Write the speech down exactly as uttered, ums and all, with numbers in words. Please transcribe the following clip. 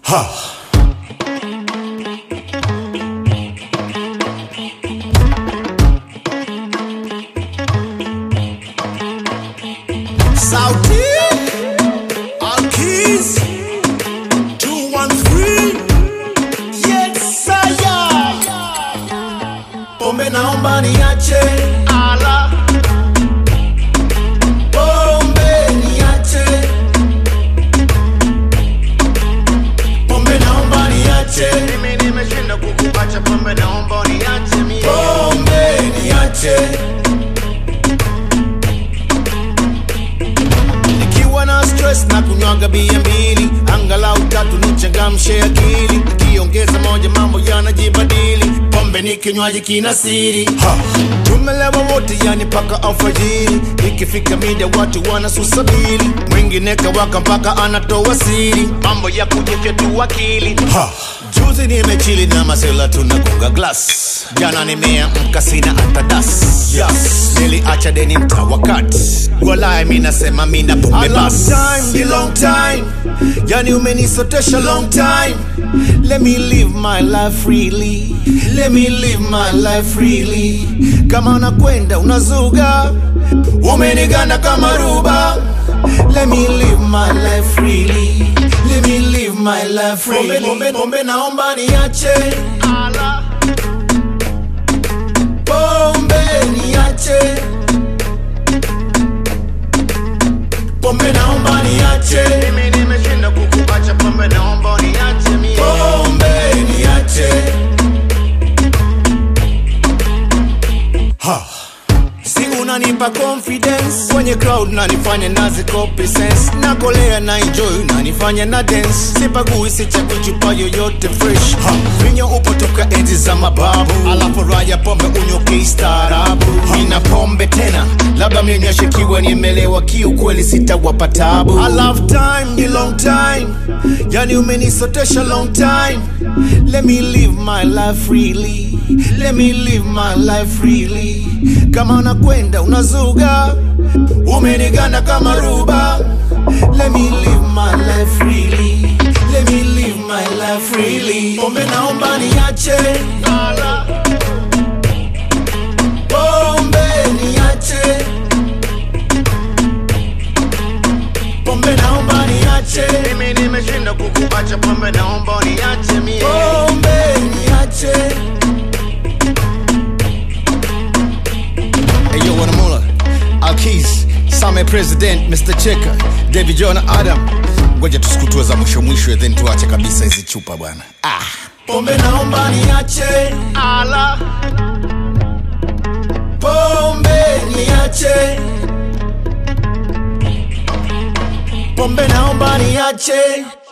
Ha. Sauti Alkeys two one three. Yes saya. Pombe naomba niache. Ala. Pombe niache. Pombe naomba niache. Mimi nimeshinda kukuacha. Pombe naomba niache mimi. Pombe niache. Stress na kunywaga bia mbili, angalau tatu nichangamshe akili. Kiongeza moja mambo yanajibadili. Pombe ni kinywaji kina siri. Ha. Tumelewa wote yani paka alfajiri. Ikifika mida watu wanasusabili. Mwingine kawaka mpaka anatoa siri. Mambo ya kujifya tu akili. Ha. Juzi nimechili na masela tunagonga glass. Jana nimeamka sina hata das. Yes. Niliacha deni mta wakati. Walai mina sema mina pombe bas. Time, long time. Yani umenisotesha long time. Let me live my life freely. Let me live my life freely. Kama unakwenda unazuga, umeniganda kama ruba. Let me live my life freely. Let me live my life freely. Pombe, pombe, pombe naomba niache. Ala. Pombe niache. Pombe naomba niache. Mimi nimeshinda kukuacha. Pombe naomba niache mimi. Pombe niache. Ha. Si unanipa confidence kwenye crowd na nifanya nazi copy sense. Nakolea na enjoy na nifanya na dance. Sipagui sichagui chupa yoyote fresh. Ha. Vinyo upo toka enzi za mababu. Alafu raya pombe unyoke istaarabu. Nina pombe tena labda mnyeshe kiwa nimelewa kiu kweli sitawapa tabu. I love time ni long time. Yani umenisotesha long time. Let me live my life freely. Let me live my life freely. Kama unakwenda unazuga, umeniganda kama ruba. Let me live my life freely. Let me live my life freely. Pombe naomba niache. Ala. Pombe niache. Pombe naomba niache. Mimi nimeshinda kukuacha. Pombe naomba niache mimi. Pombe niache. Hey yo, Wanamula, Alkeys, Same President, Mister Cheka, David John Adam. Ngoja tusikutue za mwisho mwisho then tuache kabisa hizi chupa bwana. Ah. Pombe naomba niache. Ala. Pombe niache. Pombe naomba niache.